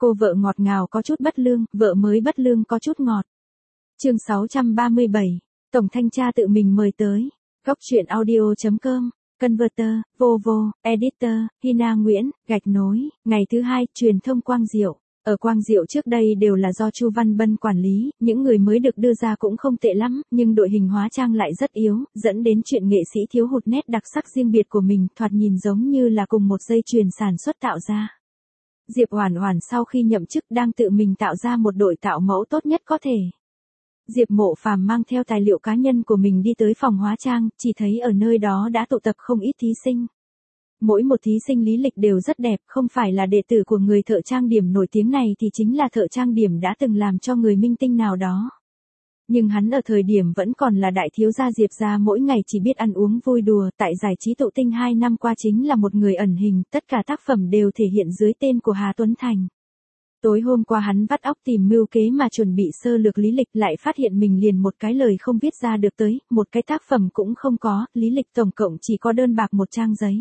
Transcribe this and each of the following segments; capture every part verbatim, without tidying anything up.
Cô vợ ngọt ngào có chút bất lương, vợ mới bất lương có chút ngọt. Chương sáu trăm ba mươi bảy, Tổng thanh tra tự mình mời tới. Góc truyện audio chấm com, Converter, Vovo, Editor, Hina Nguyễn, gạch nối. Ngày thứ hai, truyền thông Quang Diệu. Ở Quang Diệu trước đây đều là do Chu Văn Bân quản lý, những người mới được đưa ra cũng không tệ lắm, nhưng đội hình hóa trang lại rất yếu, dẫn đến chuyện nghệ sĩ thiếu hụt nét đặc sắc riêng biệt của mình, thoạt nhìn giống như là cùng một dây chuyền sản xuất tạo ra. Diệp Oản Oản sau khi nhậm chức đang tự mình tạo ra một đội tạo mẫu tốt nhất có thể. Diệp Mộ Phàm mang theo tài liệu cá nhân của mình đi tới phòng hóa trang, chỉ thấy ở nơi đó đã tụ tập không ít thí sinh. Mỗi một thí sinh lý lịch đều rất đẹp, không phải là đệ tử của người thợ trang điểm nổi tiếng này thì chính là thợ trang điểm đã từng làm cho người minh tinh nào đó. Nhưng hắn ở thời điểm vẫn còn là đại thiếu gia Diệp gia mỗi ngày chỉ biết ăn uống vui đùa, tại giải trí tụ tinh hai năm qua chính là một người ẩn hình, tất cả tác phẩm đều thể hiện dưới tên của Hà Tuấn Thành. Tối hôm qua hắn vắt óc tìm mưu kế mà chuẩn bị sơ lược lý lịch, lại phát hiện mình liền một cái lời không viết ra được tới, một cái tác phẩm cũng không có, lý lịch tổng cộng chỉ có đơn bạc một trang giấy.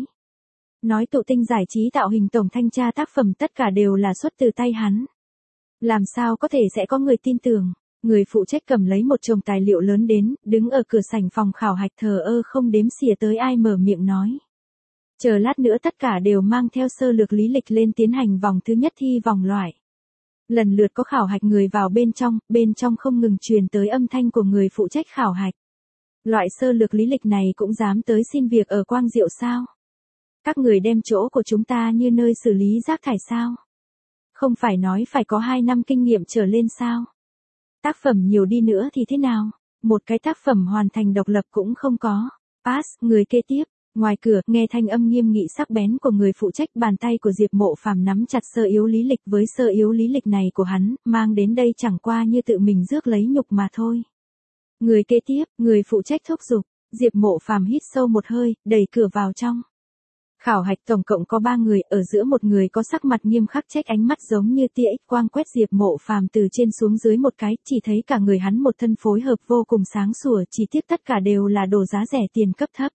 Nói tụ tinh giải trí tạo hình tổng thanh tra tác phẩm tất cả đều là xuất từ tay hắn. Làm sao có thể sẽ có người tin tưởng? Người phụ trách cầm lấy một chồng tài liệu lớn đến, đứng ở cửa sảnh phòng khảo hạch thờ ơ không đếm xỉa tới ai mở miệng nói. Chờ lát nữa tất cả đều mang theo sơ lược lý lịch lên tiến hành vòng thứ nhất thi vòng loại. Lần lượt có khảo hạch người vào bên trong, bên trong không ngừng truyền tới âm thanh của người phụ trách khảo hạch. Loại sơ lược lý lịch này cũng dám tới xin việc ở Quang Diệu sao? Các người đem chỗ của chúng ta như nơi xử lý rác thải sao? Không phải nói phải có hai năm kinh nghiệm trở lên sao? Tác phẩm nhiều đi nữa thì thế nào? Một cái tác phẩm hoàn thành độc lập cũng không có. Pass, người kế tiếp. Ngoài cửa, nghe thanh âm nghiêm nghị sắc bén của người phụ trách, bàn tay của Diệp Mộ Phàm nắm chặt sơ yếu lý lịch, với sơ yếu lý lịch này của hắn, mang đến đây chẳng qua như tự mình rước lấy nhục mà thôi. Người kế tiếp, người phụ trách thúc giục. Diệp Mộ Phàm hít sâu một hơi, đẩy cửa vào trong. Khảo hạch tổng cộng có ba người, ở giữa một người có sắc mặt nghiêm khắc, trách ánh mắt giống như tia X quang quét Diệp Mộ Phàm từ trên xuống dưới một cái, chỉ thấy cả người hắn một thân phối hợp vô cùng sáng sủa, chỉ tiếc tất cả đều là đồ giá rẻ tiền cấp thấp.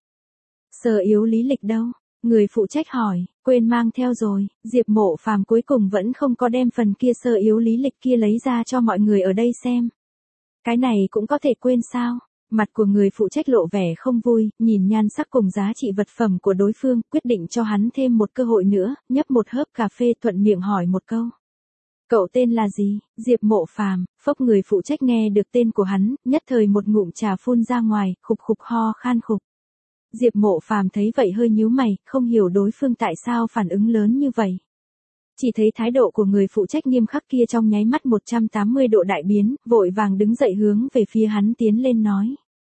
Sơ yếu lý lịch đâu? Người phụ trách hỏi, quên mang theo rồi. Diệp Mộ Phàm cuối cùng vẫn không có đem phần kia sơ yếu lý lịch kia lấy ra cho mọi người ở đây xem. Cái này cũng có thể quên sao? Mặt của người phụ trách lộ vẻ không vui, nhìn nhan sắc cùng giá trị vật phẩm của đối phương, quyết định cho hắn thêm một cơ hội nữa, nhấp một hớp cà phê thuận miệng hỏi một câu. Cậu tên là gì? Diệp Mộ Phàm. Phốc, người phụ trách nghe được tên của hắn, nhất thời một ngụm trà phun ra ngoài, khục khục ho khan khục. Diệp Mộ Phàm thấy vậy hơi nhíu mày, không hiểu đối phương tại sao phản ứng lớn như vậy. Chỉ thấy thái độ của người phụ trách nghiêm khắc kia trong nháy mắt một trăm tám mươi độ đại biến, vội vàng đứng dậy hướng về phía hắn tiến lên nói.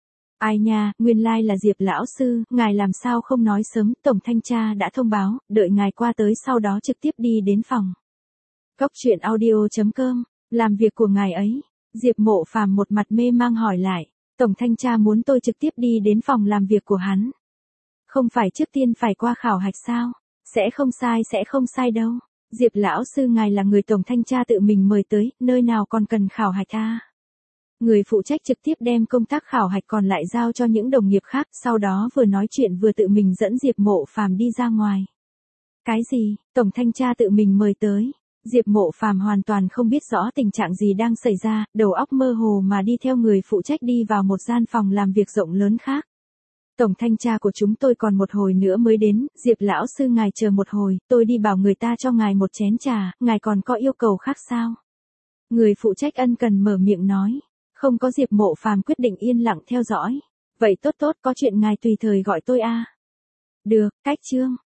Ai nha, nguyên lai là Diệp lão sư, ngài làm sao không nói sớm, tổng thanh tra đã thông báo, đợi ngài qua tới sau đó trực tiếp đi đến phòng. Góc truyện audio chấm com, làm việc của ngài ấy. Diệp Mộ Phàm một mặt mê mang hỏi lại, tổng thanh tra muốn tôi trực tiếp đi đến phòng làm việc của hắn. Không phải trước tiên phải qua khảo hạch sao? Sẽ không sai sẽ không sai đâu. Diệp lão sư, ngài là người tổng thanh tra tự mình mời tới, nơi nào còn cần khảo hạch à? Người phụ trách trực tiếp đem công tác khảo hạch còn lại giao cho những đồng nghiệp khác, sau đó vừa nói chuyện vừa tự mình dẫn Diệp Mộ Phàm đi ra ngoài. Cái gì? Tổng thanh tra tự mình mời tới? Diệp Mộ Phàm hoàn toàn không biết rõ tình trạng gì đang xảy ra, đầu óc mơ hồ mà đi theo người phụ trách đi vào một gian phòng làm việc rộng lớn khác. Tổng thanh tra của chúng tôi còn một hồi nữa mới đến, Diệp lão sư ngài chờ một hồi, tôi đi bảo người ta cho ngài một chén trà, ngài còn có yêu cầu khác sao? Người phụ trách ân cần mở miệng nói, không có. Diệp Mộ Phàm quyết định yên lặng theo dõi. Vậy tốt tốt, có chuyện ngài tùy thời gọi tôi a. À. Được, cách chương.